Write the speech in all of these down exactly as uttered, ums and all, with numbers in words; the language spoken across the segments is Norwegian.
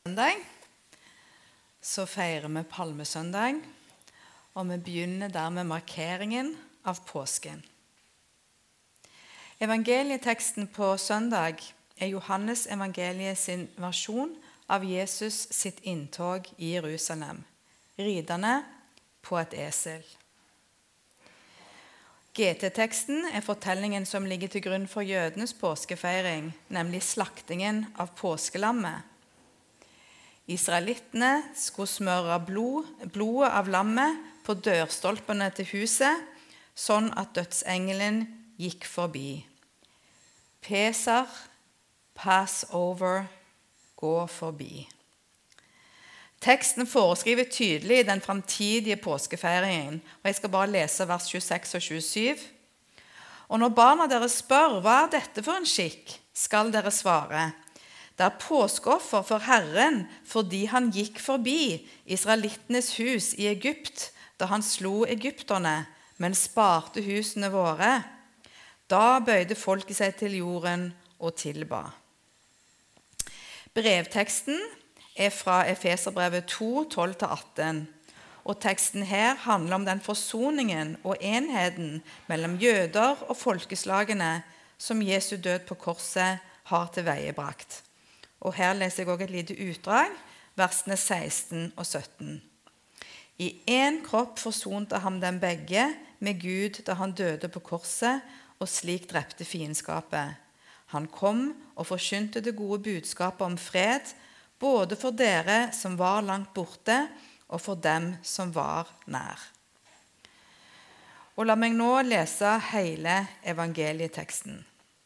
Søndag så feirer vi Palmesøndag, og vi begynner der med markeringen av påsken. Evangelieteksten på søndag er Johannes evangeliet sin versjon av Jesus sitt inntog i Jerusalem, ridende på et esel. G T-teksten er fortellingen som ligger til grunn for jødenes påskefeiring, nemlig slaktingen av påskelammet. Israelittene skulle smøre blod, blodet av lammet på dørstolpene til huset, sånn at dødsengelen gikk forbi. Pesar, Passover, gå forbi. Teksten foreskriver tydelig den framtidige påskefeiringen, og jeg skal bare lese vers tjueseks og tjuesju. Og når barna deres spør, hva er dette for en skikk, skal dere svare: det er påskeoffer for Herren, fordi han gikk forbi israelittenes hus i Egypt, da han slo egypterne, men sparte husene våre. Da bøyde folket seg til jorden og tilba. Brevteksten er fra Efeserbrevet to, tolv til atten, og teksten her handler om den forsoningen og enheten mellom jøder og folkeslagene som Jesu død på korset har tilveiebrakt. Og her leser jeg også et lite utdrag, versene seksten og sytten. I en kropp forsonte ham dem begge med Gud da han døde på korset, og slik drepte fiendskapet. Han kom og forkynte det gode budskapet om fred, både for dere som var langt borte, og for dem som var nær. Og la meg nå lese hele evangelieteksten.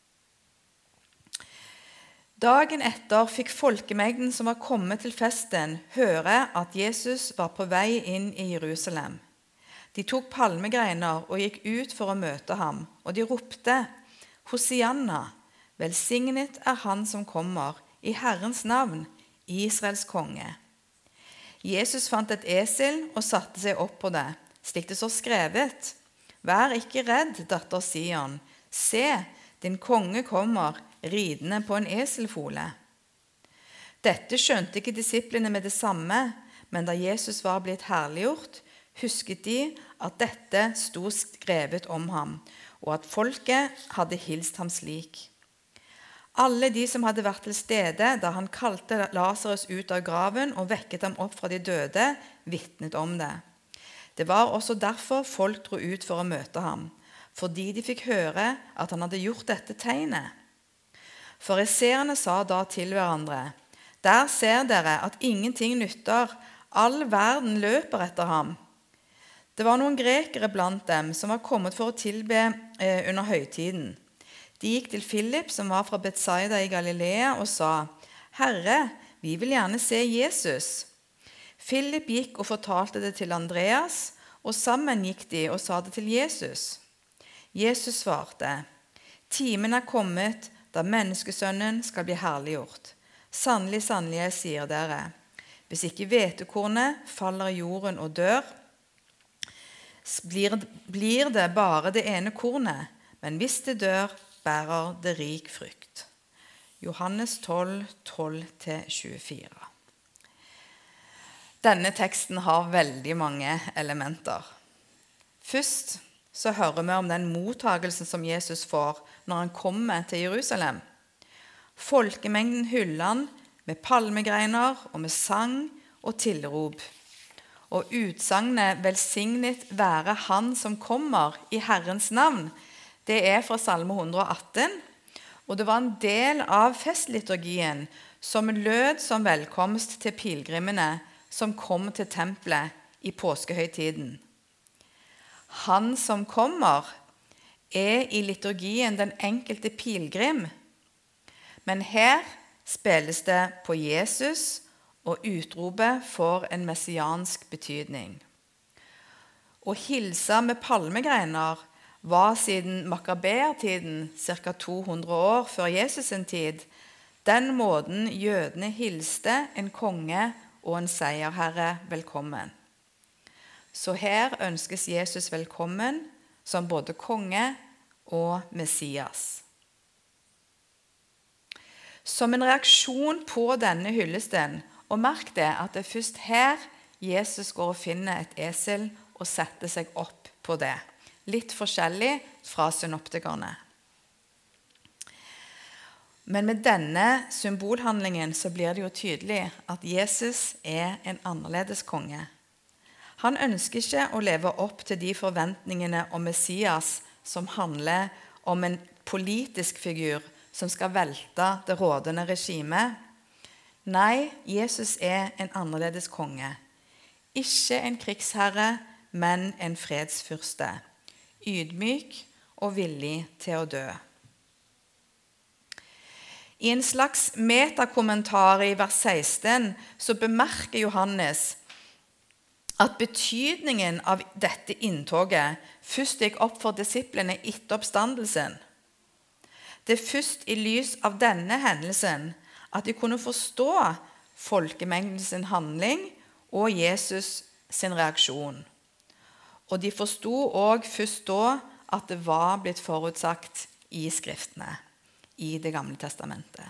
Dagen etter fikk folkemengden som var kommet til festen, høre at Jesus var på vei inn i Jerusalem. De tok palmegreiner og gikk ut for å møte ham, og de ropte: Hosianna, velsignet er han som kommer, i Herrens navn, Israels konge. Jesus fant et esel og satte seg opp på det, slik det står skrevet: Vær ikke redd, datter Sion, se, din konge kommer, ridende på en eselfole. Dette skjønte ikke disiplene med det samme, men da Jesus var blitt herliggjort, husket de at dette sto skrevet om ham, og at folket hadde hilst ham slik. Alle de som hadde vært til stede da han kalte Lazarus ut av graven og vekket ham opp fra de døde, vitnet om det. Det var også derfor folk dro ut for å møte ham, fordi de fikk høre at han hadde gjort dette tegnet. Fariseerne sa da til hverandre: Der ser dere at ingenting nytter, all verden løper etter ham. Det var noen grekere blant dem som var kommet for å tilbe eh, under høytiden. De gikk til Philip, som var fra Betsaida i Galilea, og sa: Herre, vi vil gjerne se Jesus. Philip gikk og fortalte det til Andreas, og sammen gikk de og sa det til Jesus. Jesus svarte: Timen er kommet, da menneskesønnen skal bli herliggjort. Sannelig, sannelig, jeg sier dere, hvis ikke hvetekornet faller i jorden og dør, blir, blir det bare det ene kornet, men hvis det dør, bærer det rik frukt. Johannes tolv, tolv til tjuefire. Denne teksten har veldig mange elementer. Først så hører vi om den mottagelsen som Jesus får når han kommer til Jerusalem. Folkemengden hyller han med palmegreiner og med sang og tilrop. Og utsagnet «Velsignet være han som kommer i Herrens navn», det er fra Salme hundre og atten, og det var en del av festliturgien som lød som velkomst til pilgrimene som kom til tempelet i påskehøytiden. Han som kommer er i liturgien den enkelte pilgrim, men her spilles det på Jesus, og utropet får en messiansk betydning. Å hilse med palmegreiner var siden Makabeertiden, ca. to hundre år før Jesus sin tid, den måten jødene hilste en konge og en seierherre velkommen. Så her ønskes Jesus velkommen som både konge og Messias. Som en reaksjon på denne hyllesten Og merk det at det er først her Jesus går og finner et esel og setter seg opp på det. Litt forskjellig fra synoptikerne. Men med denne symbolhandlingen så blir det jo tydelig at Jesus er en annerledes konge. Han ønsker ikke å leve opp til de forventningene om Messias som handler om en politisk figur som skal velte det rådende regimet. Nei, Jesus er en annerledes konge. Ikke en krigsherre, men en fredsfyrste. Ydmyk og villig til å dø. I en slags metakommentar i vers seksten så bemerker Johannes at betydningen av dette inntoget først gikk opp for disiplene etter oppstandelsen. Det er først i lys av denne hendelsen at de kunne forstå folkemengdens handling og Jesus sin reaksjon. Og de forstod også først da at det var blitt forutsagt i skriftene, i Det gamle testamentet.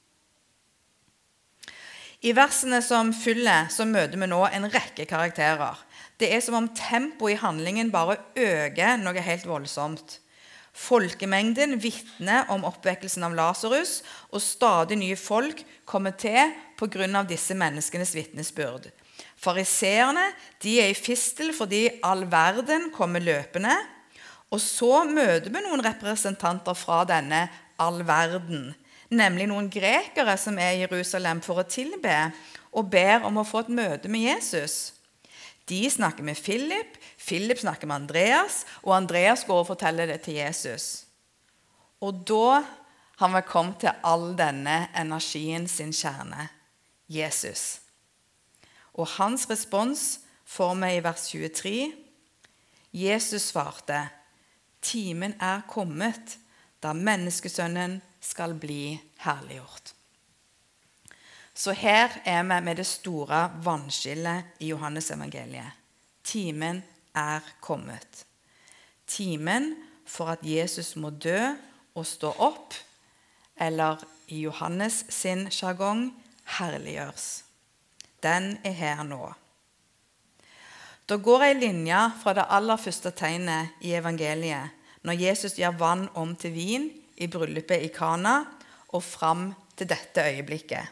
I versene som følger så møter vi nå en rekke karakterer. Det er som om tempoet i handlingen bare øker noe helt voldsomt. Folkemengden vitner om oppvekkelsen av Lazarus, og stadig nye folk kommer til på grunn av disse menneskenes vitnesbyrd. Fariseerne, de er i fistel fordi all verden kommer løpende, og så møter vi noen representanter fra denne all verden, nemlig noen grekere som er i Jerusalem for å tilbe og ber om å få et møte med Jesus. De snakker med Philip, Philip snakker med Andreas, og Andreas går og forteller det til Jesus. Og da har vi kommet til all denne energien sin kjerne, Jesus. Og hans respons får vi i vers tjuetre. Jesus svarte, timen er kommet, da menneskesønnen skal bli herliggjort. Så her er vi med det store vannskillet i Johannes evangeliet. Timen er kommet. Timen for at Jesus må dø og stå opp, eller i Johannes sin jargong, herliggjøres. Den er her nå. Da går en linje fra det aller første tegnet i evangeliet, når Jesus gjør vann om til vin i bryllupet i Kana, og fram til dette øyeblikket.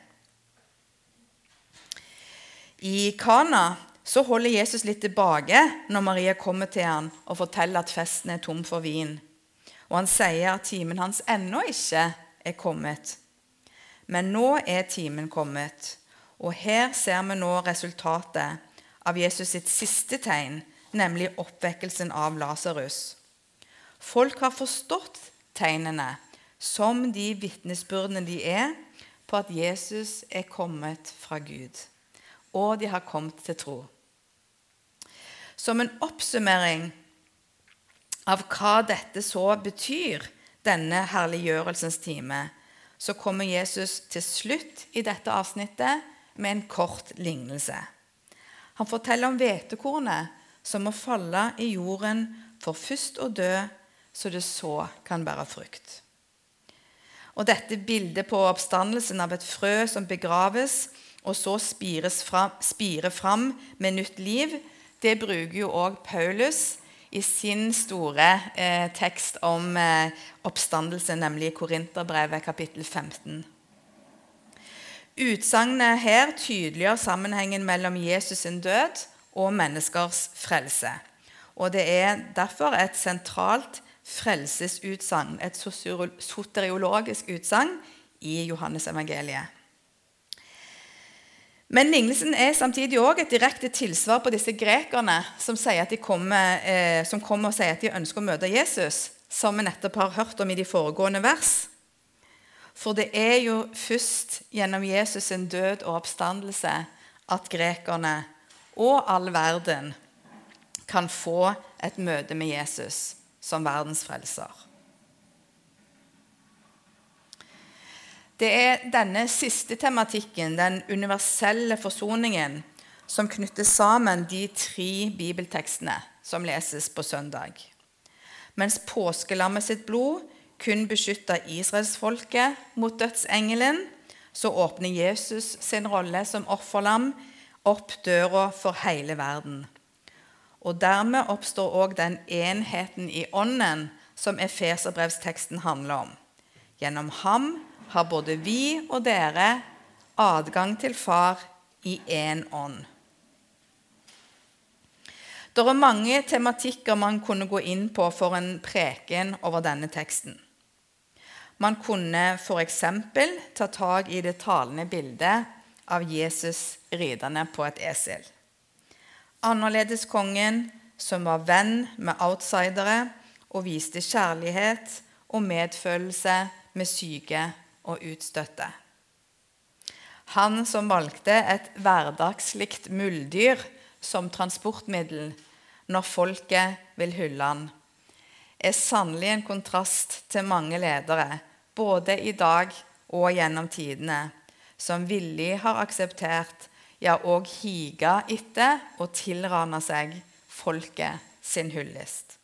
I Kana så holder Jesus litt tilbake når Maria kommer til han og forteller at festen er tom for vin. Og han sier at timen hans ennå ikke er kommet. Men nå er timen kommet, og her ser vi nå resultatet av Jesus sitt siste tegn, nemlig oppvekkelsen av Lazarus. Folk har forstått tegnene som de vitnesbyrdene de er på at Jesus er kommet fra Gud, og de har kommet til tro. Som en oppsummering av hva dette så betyr, denne herliggjørelsens time, så kommer Jesus til slutt i dette avsnittet med en kort lignelse. Han forteller om hvetekornet som må falle i jorden for først å dø, så det så kan bære frukt. Og dette bildet på oppstandelsen av et frø som begraves, og så spires fram, spirer fram med nytt liv, det bruker jo også Paulus i sin store eh, tekst om eh, oppstandelse, nemlig Korinterbrevet kapittel femten. Utsagnet her tydeliggjør sammenhengen mellom Jesus sin død og menneskers frelse. Og det er derfor et sentralt frelsesutsagn, et soteriologisk utsagn i Johannes evangeliet. Men lignelsen er samtidig også et direkte tilsvar på disse grekerne som, sier at de kommer, eh, som kommer og sier at de ønsker å møte Jesus, som vi nettopp har hørt om i de foregående vers. For det er jo først gjennom Jesus sin død og oppstandelse at grekerne og all verden kan få et møte med Jesus som verdens frelser. Det er denne siste tematikken, den universelle forsoningen, som knytter sammen de tre bibeltekstene som leses på søndag. Mens påskelammet sitt blod kun beskyttet Israelsfolket mot dødsengelen, så åpner Jesus sin rolle som offerlam opp døra for hele verden. Og dermed oppstår også den enheten i ånden som Efeserbrevsteksten handler om. Gjennom ham har både vi og dere adgang til far i en ånd. Det er mange tematikker man kunne gå inn på for en preken over denne teksten. Man kunne for eksempel ta tag i det talende bildet av Jesus ridende på et esel. Annerledeskongen som var venn med outsidere og viste kjærlighet og medfølelse med syke og utstøtte. Han som valgte et hverdagslikt muldyr som transportmiddel når folket vil hylle han, er sannelig en kontrast til mange ledere, både i dag og gjennom tidene, som villig har akseptert, ja, og higa etter og tilrana seg folket sin hyllest.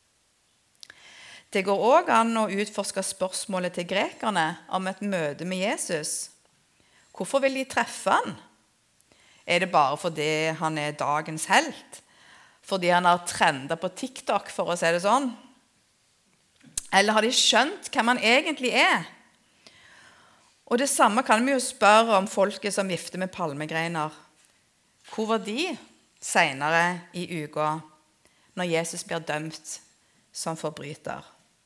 Det går også an å utforske spørsmålet til grekerne om et møte med Jesus. Hvorfor vil de treffe han? Er det bare fordi han er dagens helt? Fordi han har trendet på TikTok, for å si det sånn? Eller har de skjønt hvem han egentlig er? Og det samme kan vi jo spørre om folket som vifter med palmegreiner. Hvor var de senere i uka når Jesus blir dømt som forbryter?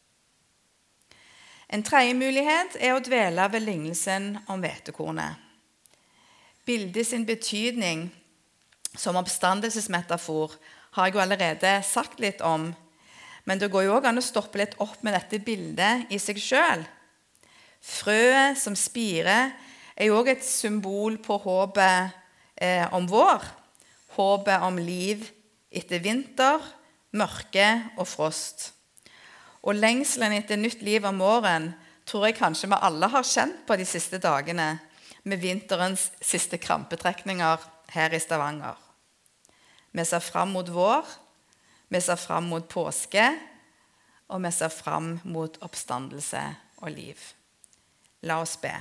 En tredje mulighet er å dvele ved lignelsen om hvetekornet. Bildet sin betydning som oppstandelsesmetafor har jeg jo allerede sagt litt om, men det går jo også an å stoppe litt opp med dette bildet i seg selv. Frøet som spirer er jo også et symbol på håpet eh, om vår, håpet om liv etter vinter, mørke og frost. Og lengselen etter nytt liv om våren tror jeg kanskje vi alle har kjent på de siste dagene med vinterens siste krampetrekninger her i Stavanger. Vi ser fram mot vår, vi ser fram mot påske, og vi ser fram mot oppstandelse og liv. La oss be.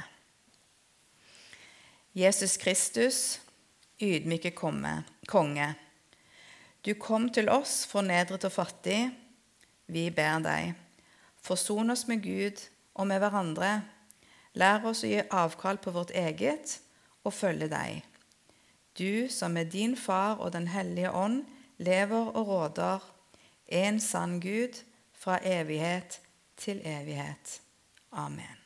Jesus Kristus, ydmyke konge, du kom til oss fornedret og fattig. Vi ber deg, forson oss med Gud og med hverandre. Lær oss å gi avkall på vårt eget og følge deg. Du som med din far og den hellige ånd lever og råder, en sann Gud fra evighet til evighet. Amen.